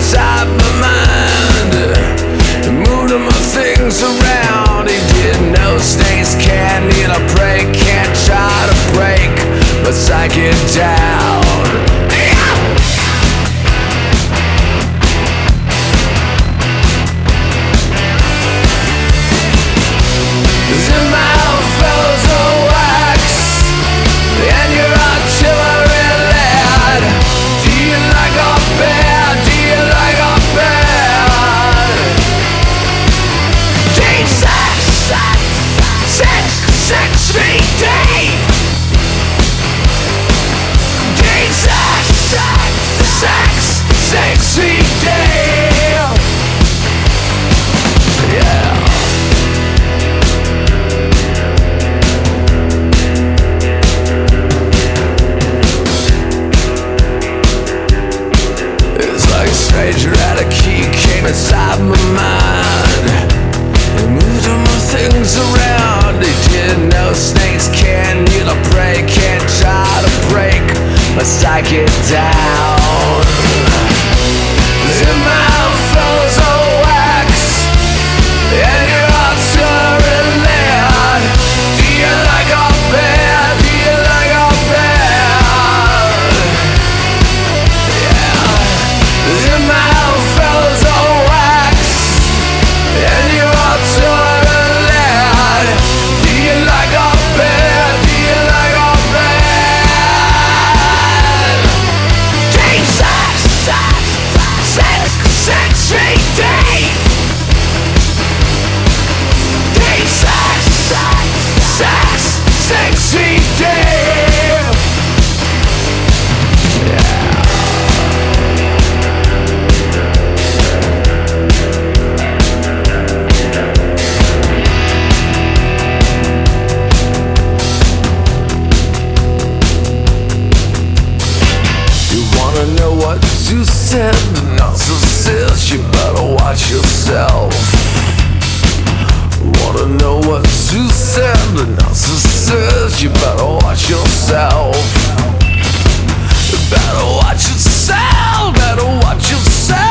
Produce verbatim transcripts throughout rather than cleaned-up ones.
inside my mind, moving my things around. He didn't know snakes can't kneel or pray, can't try to break my psychic down. In my fellows of wax, and your artillery lad. Do you like our bad? Do you like our bad? Deep sex, sex, sex, six feet deep. Deep sex, sex, sex, six feet deep. Yeah. Stranger at a key came inside my mind and moved all my things around. He didn't know snakes can't kneel or pray, can't try to break my psychic down. In my fellows of wax, and your heart's are lead. Do you like our bad? Do you like our bad? Yeah. In my fellows of wax, and your heart's are lead. Do you like our bad? Do you like our bad? Deep sex, sex, sex, six feet deep. Deep sex, sex, sex, six feet deep. Yeah. Know what Zeus said, the narcissist, you better watch yourself. Wanna know what Zeus said, the narcissist, you better watch yourself. You better watch yourself, better watch yourself.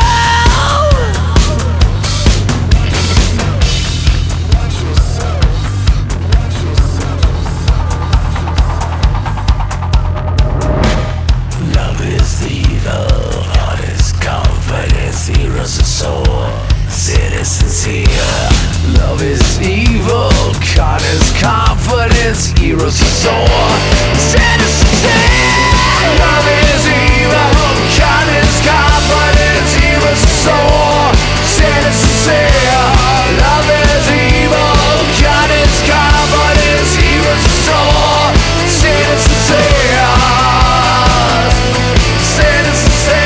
Heroes are sore, citizens here. Love is evil, con is confidence. Heroes are sore, citizens here. Love is evil, con is confidence. Heroes are sore, citizens here. Love is evil, con is confidence. Heroes are sore, citizens here. Citizens here.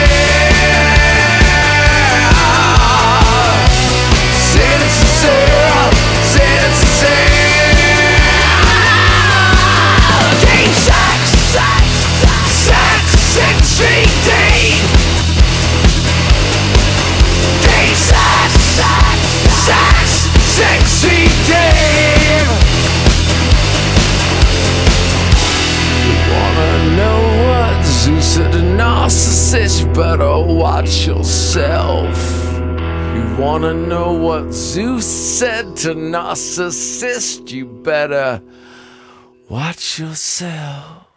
Narcissist, you better watch yourself. You wanna know what Zeus said to narcissist? You better watch yourself.